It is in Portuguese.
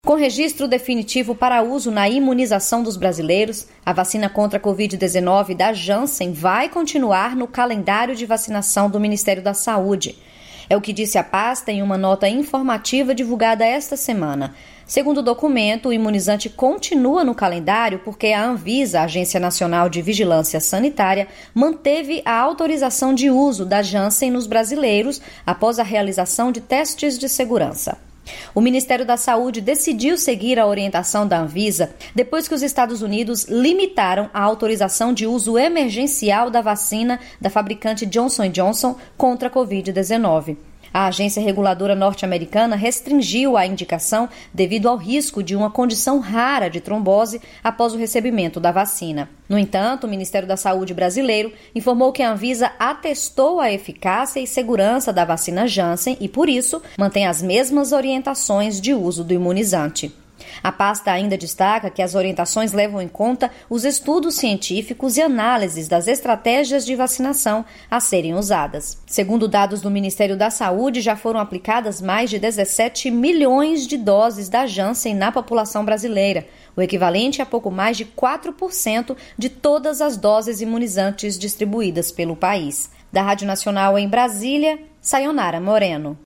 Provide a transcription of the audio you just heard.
Com registro definitivo para uso na imunização dos brasileiros, a vacina contra a Covid-19 da Janssen vai continuar no calendário de vacinação do Ministério da Saúde. É o que disse a pasta em uma nota informativa divulgada esta semana. Segundo o documento, o imunizante continua no calendário porque a Anvisa, a Agência Nacional de Vigilância Sanitária, manteve a autorização de uso da Janssen nos brasileiros após a realização de testes de segurança. O Ministério da Saúde decidiu seguir a orientação da Anvisa depois que os Estados Unidos limitaram a autorização de uso emergencial da vacina da fabricante Johnson & Johnson contra a Covid-19. A agência reguladora norte-americana restringiu a indicação devido ao risco de uma condição rara de trombose após o recebimento da vacina. No entanto, o Ministério da Saúde brasileiro informou que a Anvisa atestou a eficácia e segurança da vacina Janssen e, por isso, mantém as mesmas orientações de uso do imunizante. A pasta ainda destaca que as orientações levam em conta os estudos científicos e análises das estratégias de vacinação a serem usadas. Segundo dados do Ministério da Saúde, já foram aplicadas mais de 17 milhões de doses da Janssen na população brasileira, o equivalente a pouco mais de 4% de todas as doses imunizantes distribuídas pelo país. Da Rádio Nacional em Brasília, Sayonara Moreno.